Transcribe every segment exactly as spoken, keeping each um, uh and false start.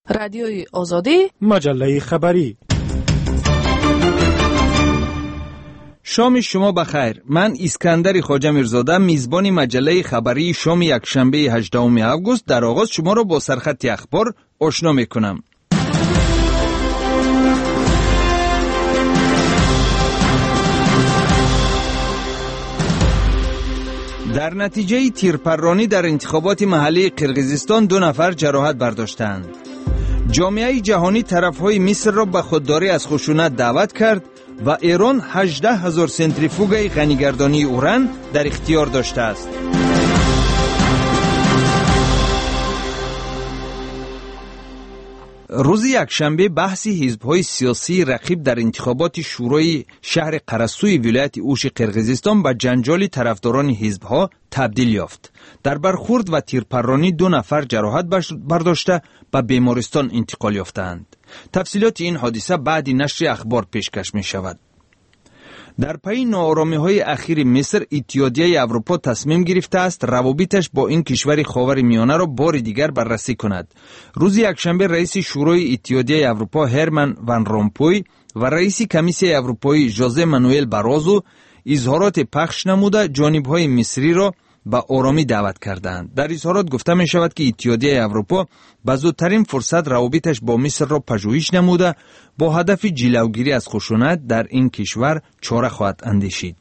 رادیوی آزادی، مجله خبری. شام شما بخیر. من اسکندر خواجه میرزاده میزبان مجله خبری شام یکشنبه هجدهم آگوست در آغاز شما را با سرخط اخبار آشنا میکنم. در نتیجه تیرپرانی در انتخابات محلی قرقیزستان دو نفر جراحت برداشتند. جامعه جهانی طرفهای مصر را به خودداری از خشونت دعوت کرد و ایران هجده هزار سنتریفوگ غنیگردانی اوران در اختیار داشته است. روز یکشنبه بحثی حزب‌های سیاسی رقیب در انتخابات شورای شهر قرسوی ولایت اوش قرقیزستان به جنجال طرفداران حزب‌ها تبدیل یافت. در برخورد و تیرپرانی دو نفر جراحت برداشته به بیمارستان انتقال یافتند. تفصیلات این حادثه بعد نشر اخبار پیشکش می شود. در پی ناآرامی‌های اخیر مصر، اتحادیه اروپا تصمیم گرفته است روابطش با این کشور خاور میانه را بار دیگر بررسی کند. روز یکشنبه رئیس شورای اتحادیه اروپا هرمن ون رومپوی و رئیس کمیسیون اروپایی ژوزه مانوئل باروزو اظهارات پخش نموده جانب‌های مصری را به آرامی دعوت کردند. در اظهارات گفته می شود که اتحادیه اروپا به زودترین فرصت روابطش با مصر را پژوهش نموده با هدف جلوگیری از خشونت در این کشور چاره خواهد اندیشید.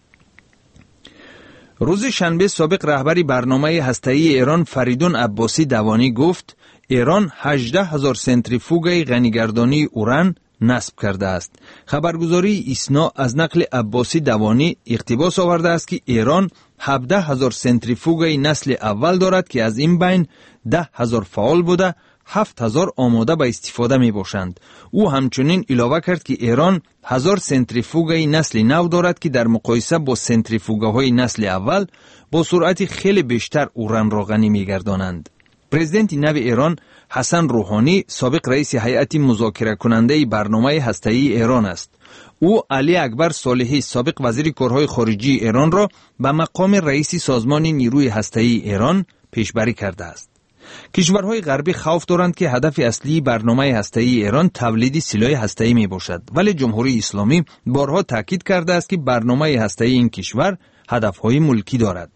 روز شنبه سابق رهبر برنامه هسته‌ای ایران فریدون عباسی دوانی گفت ایران هجده هزار سنتریفوگ غنیگردانی اوران نصب کرده است. خبرگزاری ایسنا از نقل عباسی دوانی اقتباس آورده است که ایران هفده هزار سنتریفوگ نسل اول دارد که از این بین ده هزار فعال بوده، هفت هزار آماده به استفاده می باشند. او همچنین علاوه کرد که ایران هزار سنتریفوگ نسل نو دارد که در مقایسه با سنتریفوگ‌های نسل اول با سرعت خیلی بیشتر اوران را غنی می گردانند. پرزیدنت نو ایران حسن روحانی سابق رئیس هیئت مذاکره کننده برنامه هسته‌ای ایران است. او علی اکبر صالحی سابق وزیر کارهای خارجی ایران را به مقام رئیس سازمان نیروی هسته‌ای ایران پیشبری کرده است. کشورهای غربی خوف دارند که هدف اصلی برنامه هسته‌ای ایران تولید سلاح هسته‌ای می باشد، ولی جمهوری اسلامی بارها تاکید کرده است که برنامه هسته‌ای این کشور هدفهای ملکی دارد.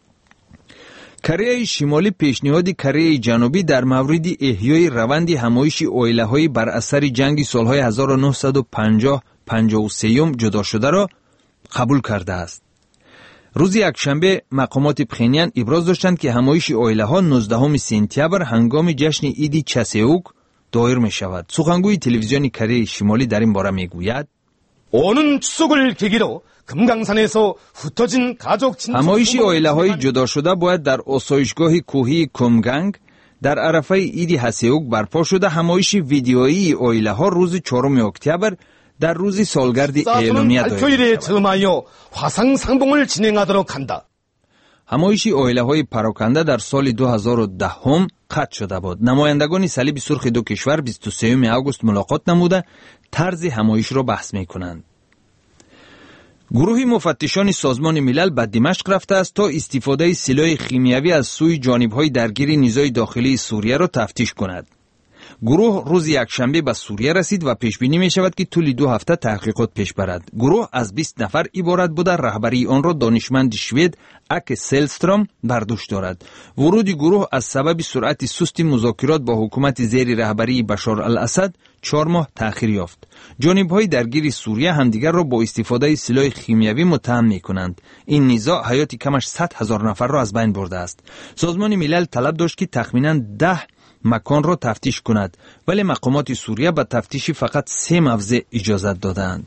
کره شمالی پیشنهاد کره جنوبی در مورد احیای روند همایش اویله‌های بر اثر جنگ سالهای هزار و نهصد و پنجاه پنجاه و سه جدا شده را قبول کرده است. روز یکشنبه مقامات پخینیان ابراز داشتند که همایش اویله‌ها نوزدهم سپتامبر هنگام جشن عید چسیوک دایر می شود. سخنگوی تلویزیون کره شمالی در این باره می گوید 오는 추석을 계기로 금강산에서 흩어진 가족 친척 همایش اویله‌های جدا شده باید در آسایشگاه کوهی کمگنگ در عرفه عید هسیوک برپا شده. همایش ویدیویی اویله‌ها روز چهارم اکتبر در روز سالگرد اعلامیه دایر 점하여 화상 상봉을 진행하도록 한다. همایش اویله‌های پراکنده در سال دو هزار و ده هم قطع شده بود. نمایندگان صلیب سرخ دو کشور بیست و سوم آگوست ملاقات نموده طرز همایش را بحث می‌کنند. گروه مفتشان سازمان ملل به دمشق رفته است تا استفاده سلاح شیمیایی از سوی جانب‌های درگیر نیروی داخلی سوریه را تفتیش کند. گروه روز یکشنبه به سوریه رسید و پیش بینی می شود که طول دو هفته تحقیقات پیش برد. گروه از بیست نفر عبارت بوده. رهبری آن را دانشمند شوید اک سلسترام بر دوش دارد. ورود گروه از سبب سرعت سست مذاکرات با حکومت زیر رهبری بشار الاسد چهار ماه تأخیر یافت. جانب‌های درگیر سوریه همدیگر را با استفاده سلاح شیمیایی متهم می‌کنند. این نزاع حیات کمش صد هزار نفر را از بین برده است. سازمان ملل طلب داشت که تخمیناً ده مکان را تفتیش کند، ولی مقامات سوریه به تفتیش فقط سه موضع اجازت دادند.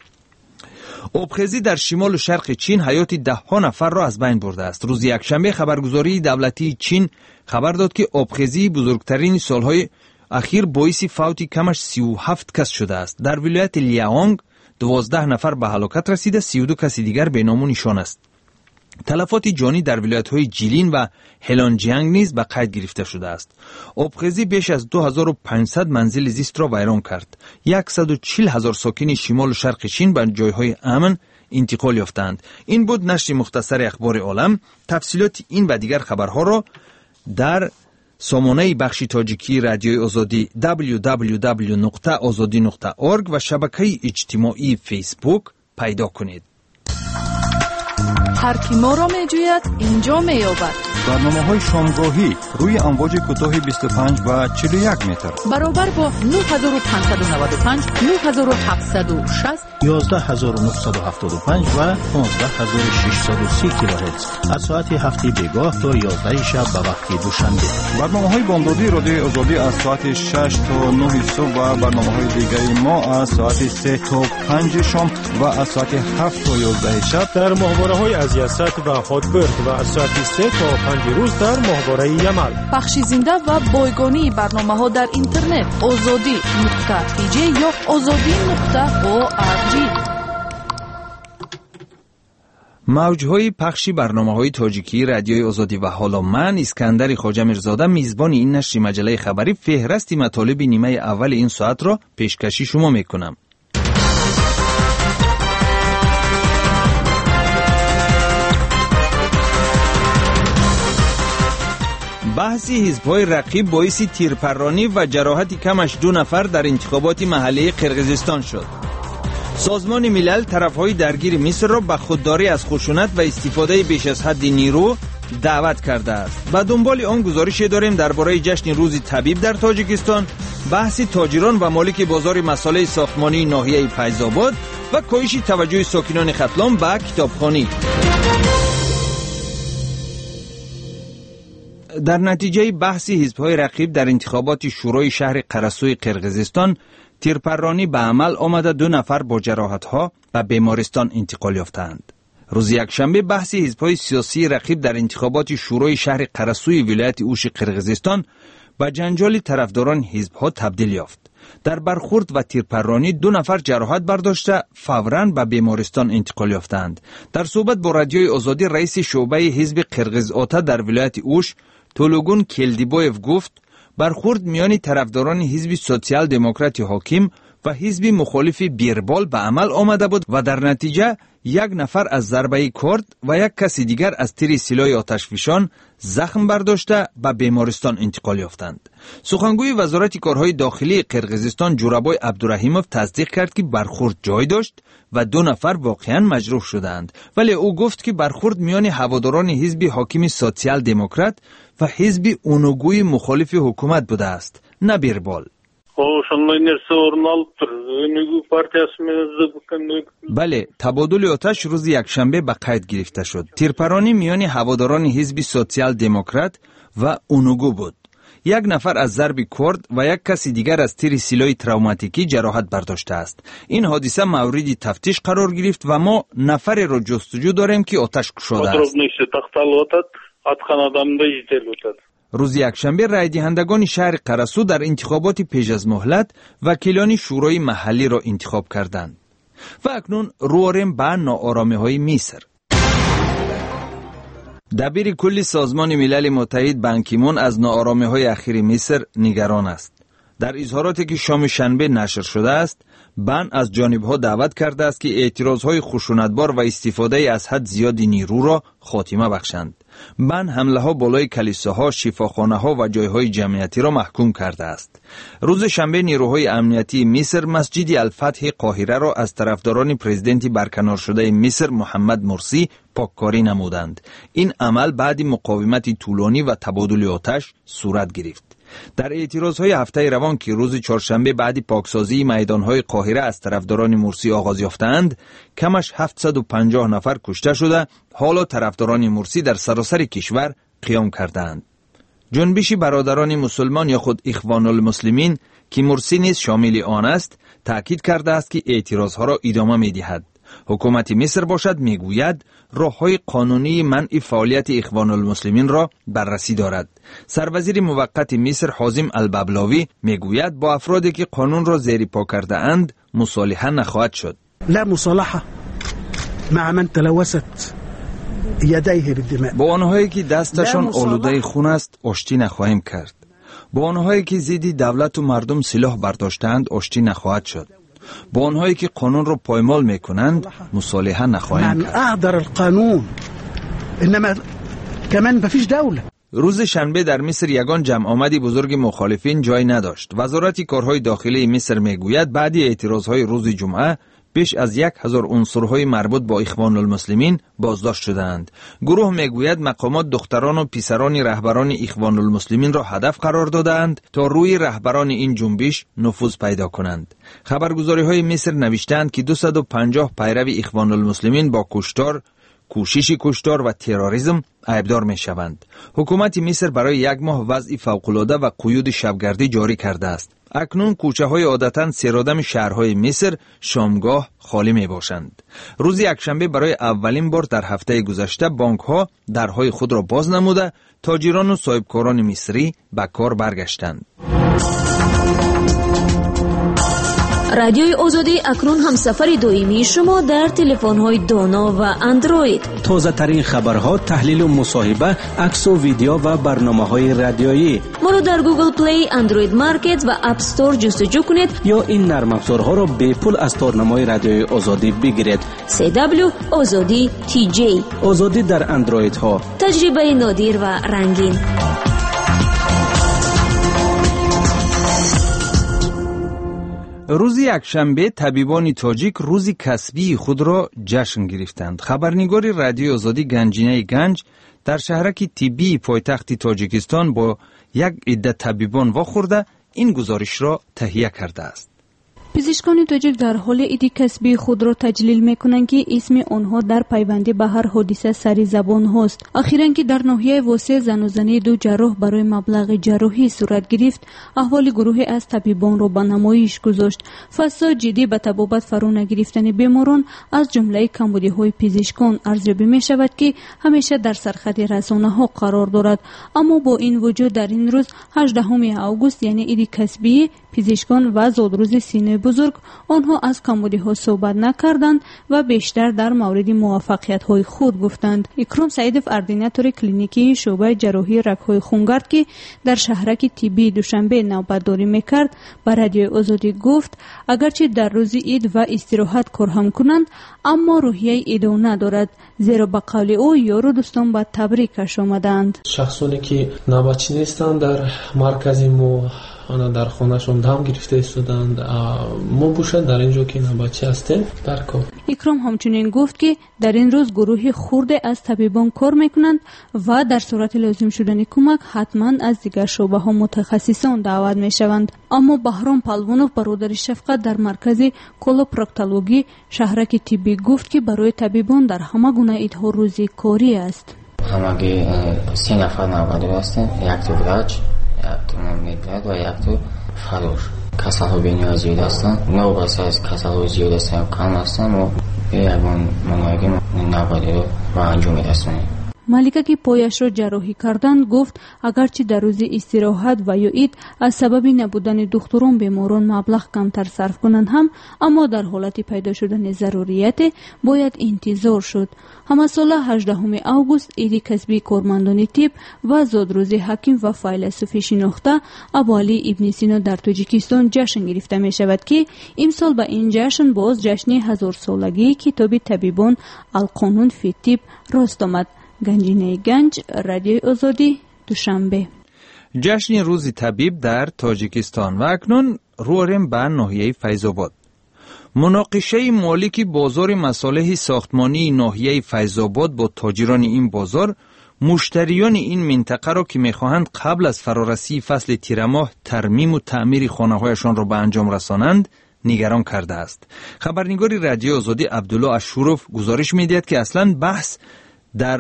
آبخیزی در شمال و شرق چین حیات ده ها نفر را از بین برده است. روز یکشنبه خبرگزاری دولتی چین خبر داد که آبخیزی بزرگترین سالهای اخیر باعث فوت کمش سی و هفت کس شده است. در ولایت لیاونگ دوازده نفر به هلاکت رسیده، سی و دو کس دیگر به نام و نشان است. تلفات جانی در ولایت‌های جیلین و هلانجیانگ نیز به قید گرفته شده است. آبخیزی بیش از دو هزار و پانصد منزل زیست را ویران کرد. صد و چهل هزار ساکن شمال و شرق چین به جایهای امن انتقال یافتند. این بود نشر مختصر اخبار عالم. تفصیلات این و دیگر خبرها را در سامانه بخش تاجیکی رادیوی آزادی دبلیو دبلیو دبلیو نقطه آزادی نقطه اورگ و شبکه اجتماعی فیسبوک پیدا کنید. هر کی ما را می جوید اینجا می یابد. برنامه‌های شامگاهی روی امواج کوتاه بیست و پنج و چهل و یک متر برابر با نه هزار و پانصد و نود و پنج، نه هزار و هفتصد و شصت، یازده هزار و نهصد و هفتاد و پنج و پانزده هزار و ششصد و سی کیلوهرتز از ساعت هفت بیگاه تا یازده شب به وقت دوشنبه. برنامه‌های بامدادی رادیوی آزادی از ساعت شش تا نه صبح و برنامه‌های دیگری ما از ساعت سه تا پنج شام و از ساعت هفت تا یازده شب در ماهواره‌های از یاست و هاتبرد و از ساعت سه تا پنج روز در ماهواره یمل. پخش زنده و بایگانی برنامه‌ها در اینترنت آزادی نقطه پی جی یا آزادی نقطه او آر جی. موج‌های پخش برنامه‌های تاجیکی رادیوی آزادی و حالا من اسکندر خواجه میرزاده میزبان این نشر مجله خبری فهرست مطالب نیمه اول این ساعت را پیشکشی شما میکنم. بحثی حزب‌های رقیب باعث تیرپرانی و جراحت کمش دو نفر در انتخابات محلی قرقیزستان شد. سازمان ملل طرف‌های درگیر مصر را به خودداری از خشونت و استفاده بیش از حد نیرو دعوت کرده است. به دنبال آن گزارش داریم درباره جشن روز طبیب در تاجیکستان، بحث تاجران و مالک بازار مسائل ساختمانی ناحیه فیض‌آباد و کاهش توجه ساکنان ختلان به کتابخوانی. در نتیجه بحث حزب‌های رقیب در انتخابات شورای شهر قرسوی قرقیزستان، تیرپرانی به عمل آمده دو نفر با جراحت‌ها به بیمارستان انتقال یافتند. روز یکشنبه بحث حزب‌های سیاسی رقیب در انتخابات شورای شهر قرسوی ولایت اوش قرقیزستان به جنجال طرفداران حزب‌ها تبدیل یافت. در برخورد و تیرپرانی دو نفر جراحت برداشته فوراً به بیمارستان انتقال یافتند. در صحبت با رادیوی آزادی رئیس شعبه حزب قرقیز آتا در ولایت اوش تولوگون کلدیبایف گفت برخورد میان طرفداران حزب سوسیال دموکرات حاکم و حزب مخالف بیربال به عمل آمده بود و در نتیجه یک نفر از ضربه کارد و یک کس دیگر از تیر سلاح آتشفشان زخم برداشته به بیمارستان انتقال یافتند. سخنگوی وزارت کارهای داخلی قرقیزستان جورابای عبدالرحیموف تصدیق کرد که برخورد جای داشت و دو نفر واقعا مجروح شدند، ولی او گفت که برخورد میان هواداران حزب حاکم سوسیال دموکرات و حزب اونوگوی مخالف حکومت بوده است، نه بیربال. بله، تبادل آتش روز یکشنبه به قید گرفته شد. تیرپرانی میان هواداران حزب سوسیال دموکرات و اونوگو بود. یک نفر از ضرب کارد و یک کسی دیگر از تیر سلاح تروماتیکی جراحت برداشته است. این حادثه مورد تفتیش قرار گرفت و ما نفر را جستجو داریم که آتش کشاده است. روز یکشنبه رای دهندگان شهر قرسو در انتخابات پیش از مهلت وکیلان شورای محلی را انتخاب کردند. و اکنون رواریم به ناآرامی‌های مصر. دبیر کل سازمان ملل متحد بان کی مون از ناآرامی‌های اخیر مصر نگران است. در اظهاراتی که شام شنبه نشر شده است، بان از جانب‌ها دعوت کرده است که اعتراض‌های خشونتبار و استفاده از حد زیاد نیرو را خاتمه بخشند. بان حمله‌ها بالای کلیساها، شفاخانه‌ها و جای‌های جمعیتی را محکوم کرده است. روز شنبه نیروهای امنیتی مصر مسجد الفتح قاهره را از طرفداران پرزیدنت برکنار شده مصر محمد مرسی پاککاری نمودند. این عمل بعد مقاومت طولانی و تبادل آتش صورت گرفت. در اعتراضهای هفته روان که روز چهارشنبه بعد پاکسازی میدانهای قاهره از طرفداران مرسی آغاز یافتند، کمش هفتصد و پنجاه نفر کشته شده، حالا طرفداران مرسی در سراسر کشور قیام کردند. جنبش برادران مسلمان یا خود اخوان المسلمین که مرسی نیز شامل آن است، تأکید کرده است که اعتراضها را ادامه می‌دهد. حکومت مصر باشد میگوید راه‌های قانونی منع فعالیت اخوان المسلمین را بررسی دارد. سروزیر موقت مصر حازم الببلاوی میگوید با افرادی که قانون را زیر پا کرده اند مصالحه نخواهد شد. لا مصالحه مع من تلوثت یدیه بالدماء. با آنهایی که دستشان آلوده خون است آشتی نخواهیم کرد. با آنهایی که ضد دولت و مردم سلاح برداشتند آشتی نخواهد شد. با آنهایی که قانون را پایمال میکنند مصالحه نخواهیم کرد. اهدر القانون انما كمان مفيش دوله. روز شنبه در مصر یگان جمع آمدی بزرگ مخالفین جای نداشت. وزارت کارهای داخلی مصر میگوید بعد اعتراضهای روز جمعه بیش از یک هزار عنصرهای مربوط با اخوان المسلمین بازداشت شدند. گروه میگوید مقامات دختران و پسران رهبران اخوان المسلمین را هدف قرار دادند تا روی رهبران این جنبش نفوذ پیدا کنند. خبرگزاری‌های مصر نوشتند که دویست و پنجاه پیرو اخوان المسلمین با کشتار، کوشش کشتار و تروریسم عیبدار می شوند. حکومت مصر برای یک ماه وضع فوق‌العاده و قیود شبگردی جاری کرده است. اکنون کوچه های عادتاً سرادم شهرهای مصر شامگاه خالی می باشند. روز یکشنبه برای اولین بار در هفته گذشته بانک ها درهای خود را باز نموده تاجران و صاحبکاران مصری به کار برگشتند. رادیوی آزادی اکنون هم سفر دائمی شما در تلفن‌های دانا و اندروید. تازه ترین خبرها، تحلیل و مصاحبه، عکس و ویدیو و برنامه‌های رادیویی. ما را در گوگل پلی، اندروید مارکت و اپ استور جستجو کنید یا این نرم افزارها را به پول از تارنمای رادیوی آزادی بگیرید. سی دبلیو آزادی تی جی. آزادی در اندروید ها. تجربه نادر و رنگین. روز یکشنبه طبیبان تاجیک روز کسبی خود را جشن گرفتند. خبرنگار رادیو آزادی گنجینه گنج در شهرک طبی پایتخت تاجیکستان با یک عده طبیبان واخورده این گزارش را تهیه کرده است. پزشکان تاجیک در حال عید کسبی خود را تجلیل میکنند که اسم آنها در پیوندی به هر حادثه سری زبان هاست. اخیراً که در ناحیه واسع زن و زنی دو جراح برای مبلغ جراحی صورت گرفت، احوال گروهی از طبیبان را به نمایش گذاشت. فساد جدی به طبابت فرو نگرفتن بیماران از جمله کمبودی های پزشکان ارزیابی می شود که همیشه در سرخط رسانه ها قرار دارد. اما با این وجود در این روز هجدهم آگوست یعنی عید کسبی، پزشکان و زادروز سینه بزرگ آنها از کمبودی ها صحبت نکردند و بیشتر در مورد موفقیت های خود گفتند. اکرم سعیدов اردیناتور کلینیکی شعبه جراحی رگ های خونگرد که در شهرک طبی دوشنبه نوبتداری میکرد به رادیو آزادی گفت اگرچه در روز عید و استراحت کار هم کنند اما روحیه ایدو ندارد، زیرا به قول او یارو دوستان به تبریکش آمدند. شخصانی که نوبتچی نیستند در مرکز ما آنها در خانهشون دم گرفته ایستادند. ما باشد در اینجا که نوبتچی هستیم در کار. اکرام همچنین گفت که در این روز گروهی خورده از طبیبان کار میکنند و در صورت لازم شدن کمک حتما از دیگر شعبه ها متخصصان دعوت میشوند. اما بهرام پالوانوف برادر شفقت در مرکز کولوپراکتولوژی شهرک طبی گفت که برای طبیبان در همه گونه ایدها روزی کاری است. همگی سه نفر نوبتی هستند، یک تو وراج، یک تو مدرد و یک تو فروش. کسل ها بینی زیاد هستند، نوبت از کسل ها زیاد هستند کم هستند و یکون مناگی نوبتی رو با انجام رسانیم. مالکه که پایش را جراحی کردند گفت اگرچه در روز استراحت و یا عید از سبب نبودن دکتران بیماران مبلغ کمتر صرف کنند هم اما در حالت پیدا شدن ضروریت باید انتظار شد. همه ساله هجدهم آگوست عید کسبی کارمندان طب و زادروز حکیم و فیلسوف شناخته ابوعلی ابن سینا در تاجیکستان جشن گرفته می شود که امسال به این جشن باز جشن هزار سالگی کتاب طبیبان القانون فی طب راست آمد. گنجینه گنج، رادیوی آزادی، دوشنبه. جشن روز طبیب در تاجیکستان. و اکنون رواریم به ناحیه فیض‌آباد. مناقشه مالک بازار مصالح ساختمانی ناحیه فیض‌آباد با تاجران این بازار مشتریان این منطقه را که میخواهند قبل از فرارسی فصل تیر ماه ترمیم و تعمیر خانه‌هایشان را به انجام رسانند نگران کرده است. خبرنگار رادیو آزادی عبدالله اشوروف گزارش می‌دهد که اصلاً بحث در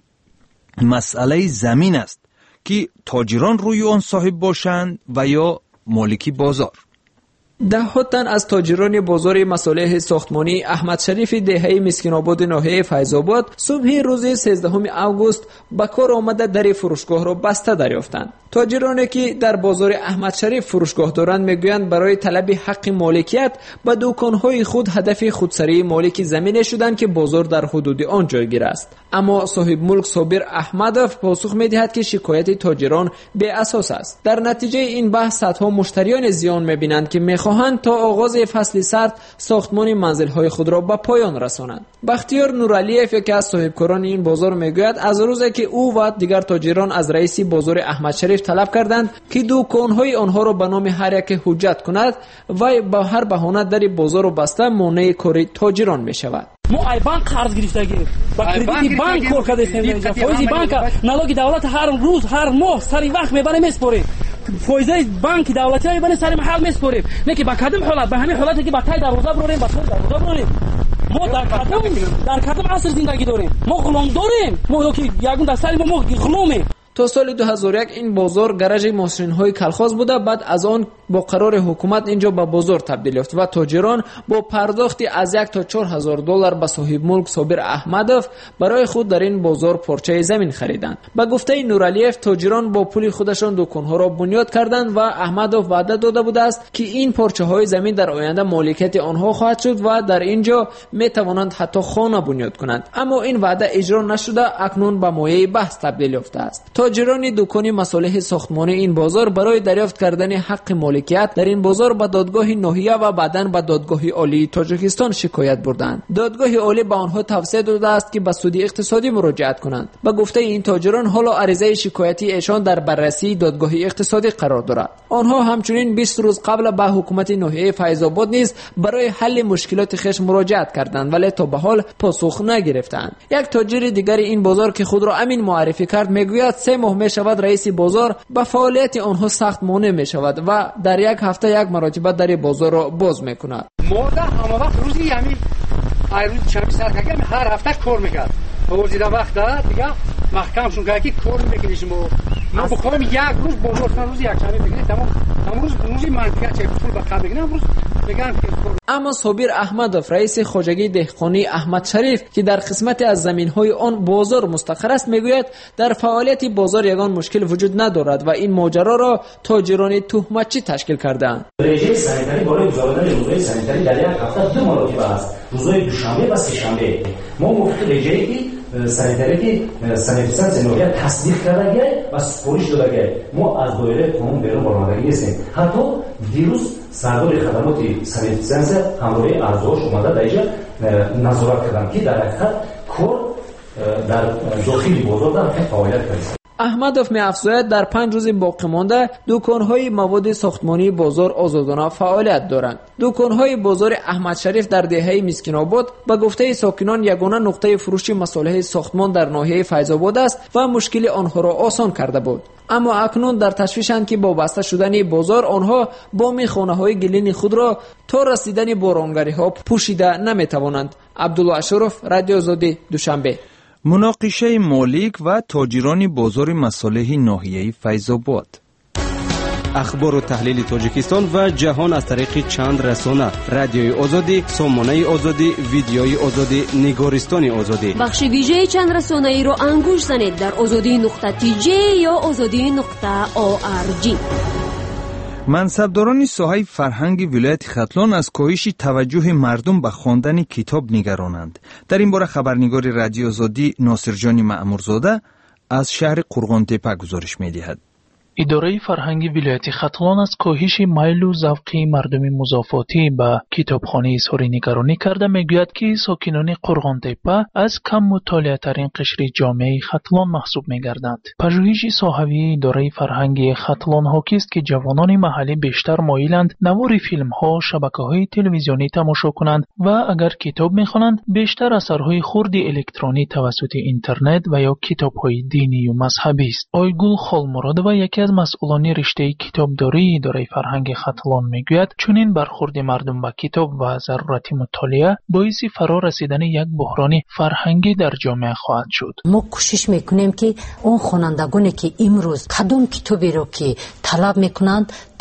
مسئله زمین است که تاجران روی آن صاحب باشند و یا مالکی بازار. ده تن از تاجران بازار مصالح ساختمانی احمد شریف دهه مسکین آباد ناحیه فیض‌آباد صبح روز سیزدهم آگوست به کار آمده در فروشگاه را بسته دریافتند. تاجرانی که در بازار احمد شریف فروشگاه دارند میگویند برای طلب حق مالکیت به دکانهای خود هدف خودسری مالک زمین شدند که بازار در حدود آن جایگیر است. اما صاحب ملک صابر احمدوف پاسخ میدهد که شکایت تاجران بی اساس است. در نتیجه این بحث صدها مشتریان زیان میبینند که میخواهند تا آغاز فصل سرد ساختمان منزل‌های خود را به پایان رسانند. بختیار نورعلیف که از صاحبکاران این بازار میگوید از روزی که او و دیگر تاجران از رئیس بازار احمد شریف طلب کردند که دکان‌های آنها را به نام هر یک حجت کند و با هر بهانه در بازار را بسته مانع کار تاجران میشود. ما ای بانک قرض گرفتگی با کردیت بانک کار کرده استیم فایز بانک налоги دولت هر روز هر ماه سری وقت میبره میسپره فایز بانک دولتی میبره سری محل میسپره نه که با کدام حالت به همین حالتی که با تای دروازه بروریم با تای دروازه بروریم ما در کدام در کدام عصر زندگی داریم ما غلام داریم ما که یگون در سری ما غلامیم. تا سال دو هزار و یک این بازار گراژ ماشین‌های کلخاز بوده. بعد از آن با قرار حکومت اینجا به بازار تبدیل یافت و تاجران با پرداختی از یک تا چهار هزار دلار به صاحب ملک صابر احمدوف برای خود در این بازار پارچه زمین خریدند. به گفته نورعلیف تاجران با پول خودشان دکان‌ها را بنیاد کردند و احمدوف وعده داده بوده است که این پارچه‌های زمین در آینده مالکیت آنها خواهد شد و در اینجا می‌توانند حتی خانه بنیاد کنند. اما این وعده اجرا نشده اکنون به مایه بحث تبدیل یافته است. تاجران دکان مصالح ساختمانی این بازار برای دریافت کردن حق مالکیت در این بازار به دادگاه ناحیه و بعداً به دادگاه عالی تاجیکستان شکایت بردند. دادگاه عالی به آنها توصیه داده است که به سود اقتصادی مراجعت کنند. به گفته این تاجران حالا عریضه شکایتی ایشان در بررسی دادگاه اقتصادی قرار دارد. آنها همچنین بیست روز قبل به حکومت ناحیه فیض آباد نیز برای حل مشکلات خویش مراجعت کردند ولی تا به حال پاسخ نگرفتند. یک تاجر دیگر این بازار که خود را امین معرفی کرد میگوید سه ماه می شود رئیس بازار به فعالیت آنها سخت مانع می شود و در یک هفته یک مرتبه در بازار را باز می کند. مرده همه وقت روزی یعنی روز چند ساعت که هر هفته کار میکرد. ورزیده وقت داد دیگه محکم شون که کار میکنیم ما ما بخوام یک روز بازار روز یک شنبه بگیریم تمام امروز روزی منطقه چه پول بخوام بگیریم امروز میگن که. اما صابر احمدوف رئیس خواجگی دهقانی احمد شریف که در قسمت از زمین‌های آن بازار مستقر است میگوید در فعالیت بازار یگان مشکل وجود ندارد و این ماجرا را تاجران تهمتچی تشکیل کردند. رژه سانیتاری برای گذراندن روزهای سانیتاری در یک هفته دو مرتبه است. روزهای دوشنبه و سه‌شنبه ما موافق رژه‌ای سانیتاری که سانیتیسان زنویا تصدیق کرده گه و سپارش داده گه ما از دایره قانون بیرون برآمدگی هستیم. حتی دیروز سردار خدمات سانیتیسان همراه اعضاش اومده در اینجا نظارت کردن که در حقیقت کار در داخل بازار در فعالیت کنند. احمدوف می افزاید در پنج روز باقی مانده دکان‌های مواد ساختمانی بازار آزادانه فعالیت دارند. دکان‌های بازار احمد شریف در دهه مسکین آباد به گفته ساکنان یگانه نقطه فروش مصالح ساختمان در ناحیه فیض آباد است و مشکل آنها را آسان کرده بود. اما اکنون در تشویشند که با بسته شدن بازار آنها بام خانه‌های گلین خود را تا رسیدن بارانگری‌ها پوشیده نمی‌توانند. عبدالله اشرف، رادیو آزادی، دوشنبه. مناقشه مالک و تاجران بازار مصالح ناحیه فیض آباد. اخبار و تحلیل تاجیکستان و جهان از طریق چند رسانه: رادیوی آزادی، سامانه آزادی، ویدیوی آزادی، نگارستان آزادی. بخش ویژه چند رسانه ای را انگوش زنید در آزادی نقطه تی جی یا آزادی نقطه او آر جی. منصبداران ساحه فرهنگ ولایت ختلان از کاهش توجه مردم به خواندن کتاب نگرانند. در این باره خبرنگار رادیو آزادی ناصرجان مأمورزاده از شهر قرغانتپه گزارش می‌دهد. اداره فرهنگی ولایت ختلان از کاهش میل و ذوق مردم مضافاتی به کتابخانه اظهار نگرانی کرده میگوید که ساکنان قرغانتپه از کم مطالعه ترین قشر جامعه ختلان محسوب میگردند. پژوهش صحوی اداره فرهنگی ختلان حاکی است که جوانان محلی بیشتر مایلند نوار فیلم ها، شبکه های تلویزیونی تماشا کنند و اگر کتاب میخوانند بیشتر اثرهای خرد الکترونی توسط اینترنت و یا کتاب های دینی و مذهبی است. آیگول خالمراد و یکی از مسئولان رشته کتابداری اداره فرهنگ ختلان میگوید چنین برخورد مردم با کتاب و ضرورت مطالعه باعث فرا رسیدن یک بحران فرهنگی در جامعه خواهد شد. ما کوشش میکنیم که اون خوانندگانی که امروز کدام کتابی رو که طلب میکنند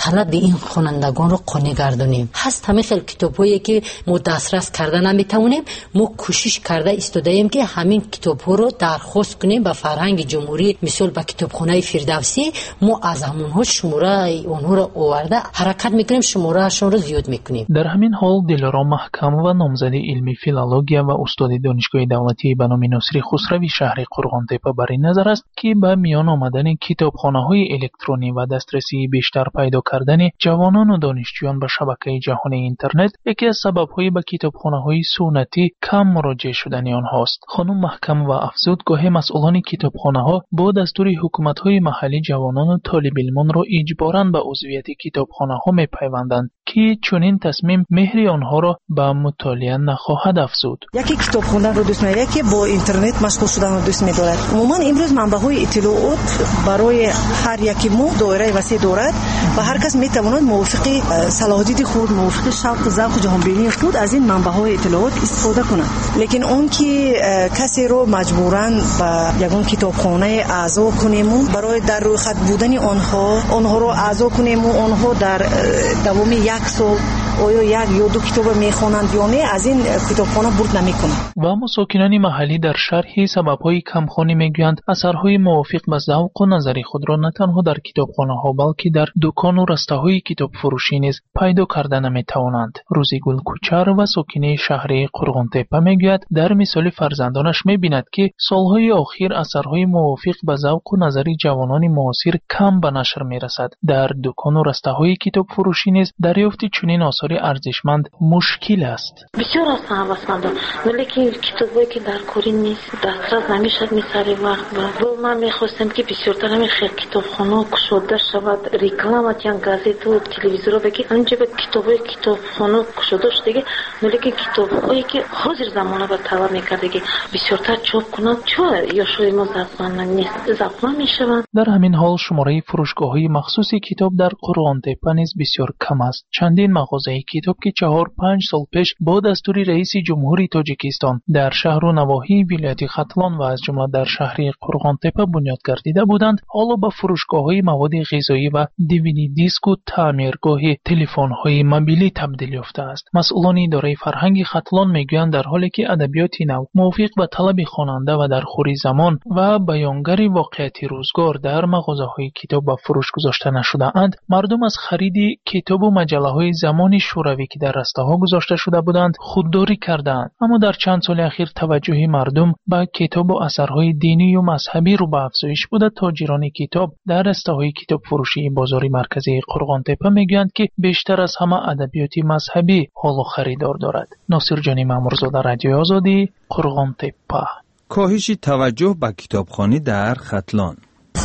طلب این خوانندگان رو قانع گردونیم. هست همه خیلی کتابایی که ما دسترس کرده نمیتونیم، ما کوشش کرده ایستادیم که همین کتاب‌ها رو درخواست کنیم به فرهنگ جمهوری، مثل به کتابخانه فردوسی، ما از همونها شماره اونها رو آورده حرکت میکنیم، شماره هاشون رو زیاد میکنیم. در همین حال دلارام محکم و نامزد علمی فیلولوژیا و استاد دانشگاه دولتی به نام ناصری خسروی شهر قرغان‌تپه بر این نظر است که به میان آمدن کتابخانه‌های الکترونی و دسترسی بیشتر پیدا کردن جوانان و دانشجویان به شبکه جهانی اینترنت یکی از سبب‌های به کتابخانه‌های سنتی کم مراجعه شدن آنهاست. خانم محکم و افزود گاهی مسئولان کتابخانه‌ها با دستور حکومت‌های محلی جوانان و طالب علمان را اجباراً به عضویت کتابخانه‌ها می‌پیوندند که چنین تصمیم مهر آنها را به مطالعه نخواهد افزود. یکی کتابخانه رو دوست می‌دارد، یکی با اینترنت مشغول شدن رو دوست می‌دارد. عموماً امروز منبع‌های اطلاعات برای هر یکی ما دایره وسیع دارد و هر کس می‌تواند موافق صلاحیت خود، موافق شوق و ذوق جهانبینی خود از این منبع‌های اطلاعات استفاده کند. لیکن اون که کسی رو مجبوراً به یگان کتابخانه اعضا کنیم برای در روی خط بودن آنها آنها رو اعضا کنیم و آنها در دوام یک سال آیا یک یا دو کتاب میخوانند یا نه، از این کتابخانه برد نمیکنند. و اما ساکنان محلی در شرح سبب‌های کمخوانی میگویند اثرهای موافق به ذوق و نظر خود را نه تنها در کتابخانه‌ها بلکه در دکان و رسته‌های کتاب فروشی نیز پیدا کرده نمیتوانند. روزیگل کوچر و ساکنه شهر قرغان‌تپه میگوید در مثال فرزندانش میبیند که سالهای اخیر اثرهای موافق به ذوق و نظر جوانان معاصر کم به نشر میرسد. در دکان و رسته‌های کتاب فروشی نیز دریافت چنین آثار ارزشمند مشکل است. بسیار هستن هوسمندان، ولی که کتابایی که در کوری نیست دسترس نمیشد میسری وقت و من میخواستم که بسیارتر همین خیلی کتابخانه کشوده شود، ریکلامات یا گازت و تلویزیون بگی اینجا به کتابای کتابخانه کشوده شده، ولی که کتابایی که حاضر زمانه به طلب میکرده که بسیارتر چاپ کنند چه یا شوی ما زبان نیست زبان میشوند. در همین حال شماره فروشگاه‌های مخصوص کتاب در قرغان‌تپه نیز بسیار کم است. چندین مغازه کتاب که چهار پنج سال پیش با دستور رئیس جمهوری تاجیکستان در شهر و نواحی ولایت ختلان و از جمله در شهر قرغان‌تپه بنیاد گردیده بودند، حالا به فروشگاه‌های مواد غذایی و دیویدی دیسک و تعمیرگاه تلفن‌های موبیلی تبدیل یافته است. مسئولان اداره فرهنگ ختلان میگویند در حالی که ادبیات نو موافق به طلب خواننده و در خوری زمان و بیانگر واقعیت روزگار در مغازه‌های کتاب به فروش گذاشته نشده اند، مردم از خرید کتاب و مجله‌های زمان شوروی که در رسته‌ها گذاشته شده بودند خودداری کردند. اما در چند سال اخیر توجه مردم به کتاب و اثرهای دینی و مذهبی رو به افزایش بوده. تاجران کتاب در رسته‌های کتاب فروشی بازار مرکزی قرغان‌تپه میگویند که بیشتر از همه ادبیات مذهبی حال خریدار دارد. ناصر جانی مامورزاده، رادیوی آزادی، قرغان‌تپه. کاهش توجه به کتابخوانی در ختلان.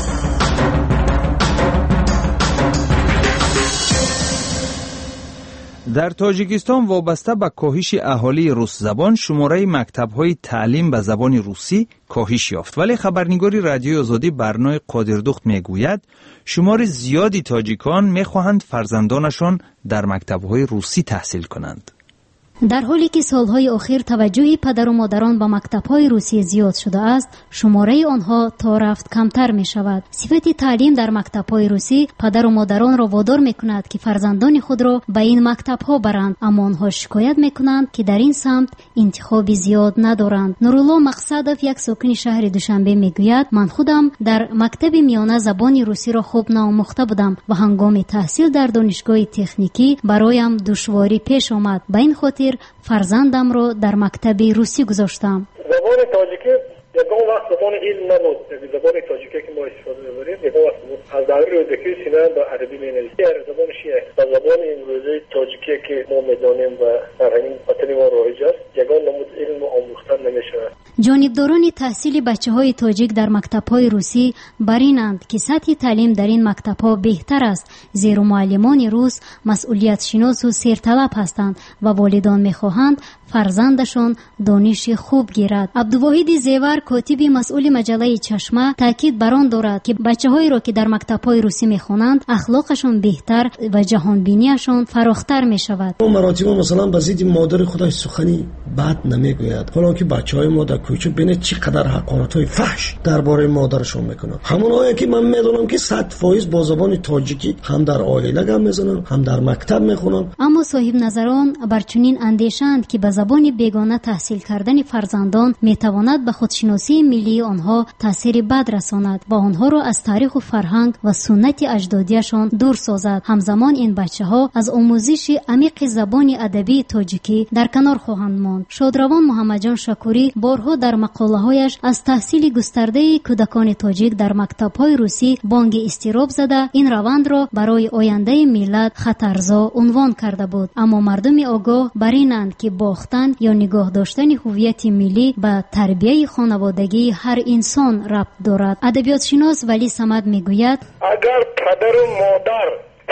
در تاجیکستان وابسته به کاهش اهالی روس زبان شماره مکتب‌های تعلیم به زبان روسی کاهش یافت، ولی خبرنگاری رادیوی آزادی برنای قادردخت میگوید شمار زیادی تاجیکان میخواهند فرزندانشان در مکتب‌های روسی تحصیل کنند. در حالی که سالهای اخیر توجه پدر و مادران به مکتب‌های روسی زیاد شده است، شماره آنها تا رفت کمتر می شود. صفت تعلیم در مکتب‌های روسی پدر و مادران را وادار می کند که فرزندان خود را به این مکتب‌ها برند، اما آنها شکایت می کنند که در این سمت انتخابی زیاد ندارند. نورالله مقصدов یک ساکن شهر دوشنبه می گوید من خودم در مکتب میانه زبان روسی را خوب ناموخته بودم و هنگام تحصیل در دانشگاه تکنیکی برایم دشواری پیش آمد. به این خاطر فرزندم رو در مکتب روسی گذاشتم. زبان تاجیکی یکم وقت زبان علم نبود. زبان تاجیکی که ما استفاده می‌کنیم یکم وقت از دور روزکی سینه به عربی می‌نویسیم. زبان شیعه و زبان امروزی تاجیکی که ما می‌دانیم و در همین وطن ما رایج است، یگان نمود علم آموخته نمی‌شود. جانبداران تحصیل بچه‌های تاجیک در مکتب‌های روسی بر اینند که سطح تعلیم در این مکتب‌ها بهتر است، زیرا معلمان روس مسئولیت شناس و سرطلب هستند و والدان می‌خواهند فرزندشان دانش خوب گیرد. عبدالواحد زیور کاتب مسئول مجله چشمه تاکید بر آن دارد که بچه‌هایی را که در مکتب‌های روسی می‌خوانند اخلاقشان بهتر و جهانبینیشان فراختر می‌شود. مراتب مثلا به ضد مادر خودش سخنی بد نمیگوید، حالا که بچه‌های ما در کوچه ببینید چقدر حقارت‌های فحش درباره مادرشون میکنن. همونایی که من میدونم که صد درصد با زبان تاجیکی هم در عائله لگم میزنن هم در مکتب میخونن. اما صاحب نظران بر چنین اندیشند که به زبان بیگانه تحصیل کردن فرزندان میتواند به خودشناسی ملی آنها تاثیر بد رساند و آنها را از تاریخ و فرهنگ و سنت اجدادیشان دور سازد. همزمان این بچه‌ها از آموزش عمیق زبان ادبی تاجیکی در کنار خواهند ماند. شادروان محمد جان شکوری بارها در مقاله‌هایش از تحصیل گسترده کودکان تاجیک در مکتب‌های روسی بانگ استیراب زده این روند را برای آینده ملت خطرزا عنوان کرده بود. اما مردم آگاه بر اینند که باختن یا نگاه داشتن هویت ملی به تربیت خانوادگی هر انسان ربط دارد. ادبیات شناس ولی صمد میگوید اگر پدر و مادر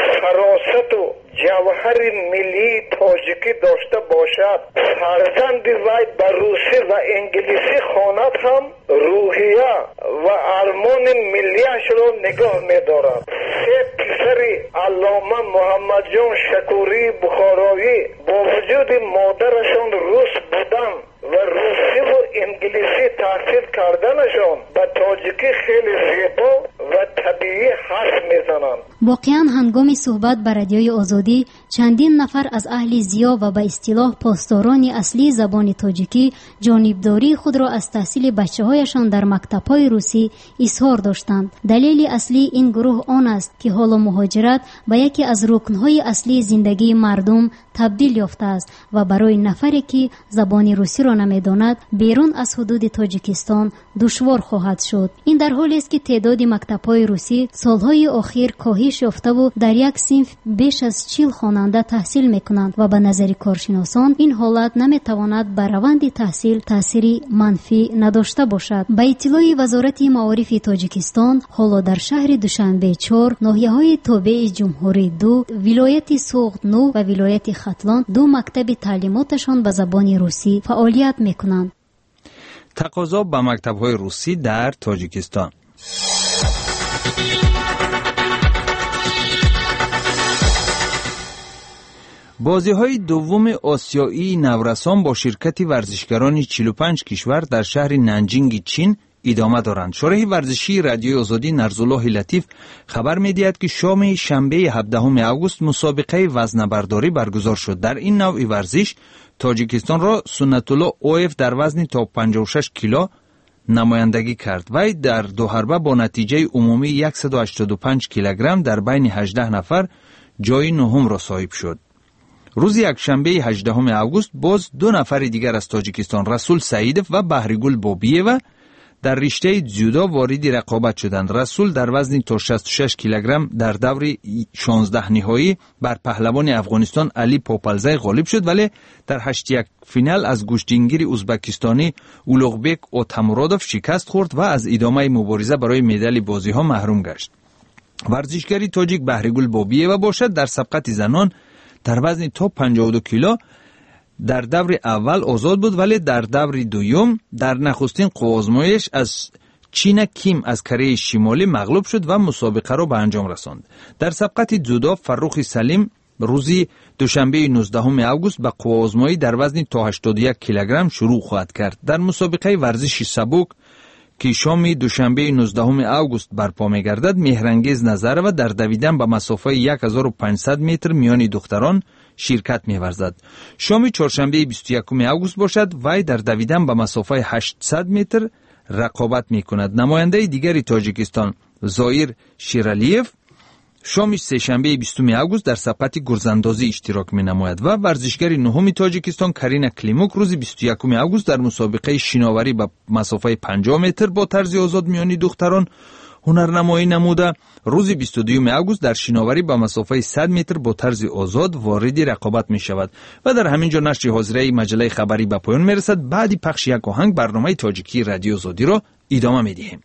فراست و جوهر ملی تاجیکی داشته باشد، فرزند وی به روسی و انگلیسی خواند هم روحیه و ارمان ملیش را نگاه می‌دارد. سه پسر علامه محمد جان شکوری بخارایی با وجود مادرشان روس بودن و روسی و انگلیسی تحصیل کردنشان به تاجیکی خیلی زیبا و طبیعی حرف میزنند. واقعا هنگام صحبت بر رادیوی آزادی چندین نفر از اهل زیا و به اصطلاح پاسداران اصلی زبان تاجیکی جانبداری خود را از تحصیل بچه‌هایشان در مکتب‌های روسی اظهار داشتند. دلیل اصلی این گروه آن است که حالا مهاجرت به یکی از رکن‌های اصلی زندگی مردم تبدیل یافته است و برای نفری که زبان روسی را نمی‌داند بیرون از حدود تاجیکستان دشوار خواهد شد. این در حالی است که تعداد مکتب‌های روسی سالهای اخیر کاهش یافته و در یک صنف بیش از چهل خواننده تحصیل می‌کنند و به نظر کارشناسان این حالت نمی‌تواند بر روند تحصیل تأثیری منفی نداشته باشد. به اطلاع وزارت معارف تاجیکستان حالا در شهر دوشنبه چهار، ناحیه‌های تابع جمهوری دو، ولایت سوغد نو و ولایت ختلان دو مکتب تعلیماتشان به زبان روسی فعالیت می‌کنند. تقاضا به مکتب‌های روسی در تاجیکستان. بازی‌های دوم آسیایی نورسان با شرکت ورزشکاران چهل و پنج کشور در شهر ننجینگ چین ادامه دارند. شورای ورزشی رادیوی آزادی نرزالله لطیف خبر می‌دهد که شام شنبه هفدهم آگوست مسابقه وزنه‌برداری برگزار شد. در این نوع ورزش تاجیکستان را سنت الله اویف در وزن تا پنجاه و شش کیلو نمایندگی کرد. وی در دو حربه با نتیجه عمومی صد و هشتاد و پنج کیلوگرم در بین هجده نفر جای نهم را صاحب شد. روز یکشنبه هجدهم آگوست باز دو نفر دیگر از تاجیکستان رسول سعیدов و بهریگل بابیeva در رشته جودو وارد رقابت شدند. رسول در وزن تا شصت و شش کیلوگرم در دور شانزده نهایی بر پهلوان افغانستان علی پاپلزی غالب شد، ولی در هشت یک فینال از گوشتگیر ازبکستانی اولوغبک اوتامورودوف شکست خورد و از ادامه مبارزه برای مدال بازی‌ها محروم گشت. ورزشکاری تاجیک بهریگل بابیeva باشد در سبقت زنان در وزن تا پنجاه و دو کیلو در دور اول آزاد بود، ولی در دور دوم در نخستین آزمایش از چین کیم از کره شمالی مغلوب شد و مسابقه را به انجام رساند. در سبقت جودو فرخ سلیم روزی دوشنبه نوزدهم آگوست به آزمایی در وزن تا هشتاد و یک کیلوگرم شروع خواهد کرد. در مسابقه ورزش سبک که شام دوشنبه نوزدهم آگوست برپا می‌گردد مهرانگیز نظر و در دویدن به مسافت یک هزار و پانصد متر میان دختران شرکت می‌ورزد. شام چهارشنبه بیست و یکم آگوست باشد وی در دویدن به مسافت هشتصد متر رقابت می‌کند. نماینده دیگری تاجیکستان زایر شیرالیف شام سه‌شنبه بیستم آگوست در سبقت گرزاندازی اشتراک می‌نماید و ورزشگر نهم تاجیکستان کارینا کلیموک روز بیست و یکم آگوست در مسابقه شناوری به مسافت پنجاه متر با طرز آزاد میان دختران هنرنمایی نموده. روز بیست و دوم آگوست در شناوری به مسافت صد متر با طرز آزاد وارد رقابت می شود. و در همین جا نشر حاضره مجله خبری به پایان می رسد. بعد پخش یک آهنگ برنامه تاجیکی رادیو آزادی را ادامه می دهیم.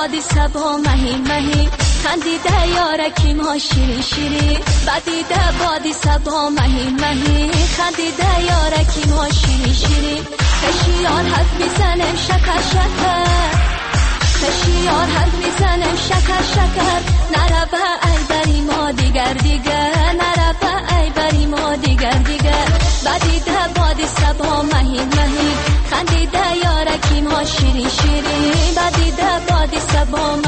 بادی سبا مهی مهی خندیده یارکی ما شیری شیری بدیده بادی سبا مهی مهی خندیده یارکی ما شیری شیری خشیار حرف میزنم شکر شکر خشیار حرف میزنم شکر شکر نره به ای بری ما دیگر دیگر نره به ای بری ما دیگر دیگر بدیده بادی سبا مهی مهی خندیده یارکی ما شیری شیری بدیده بادی سبا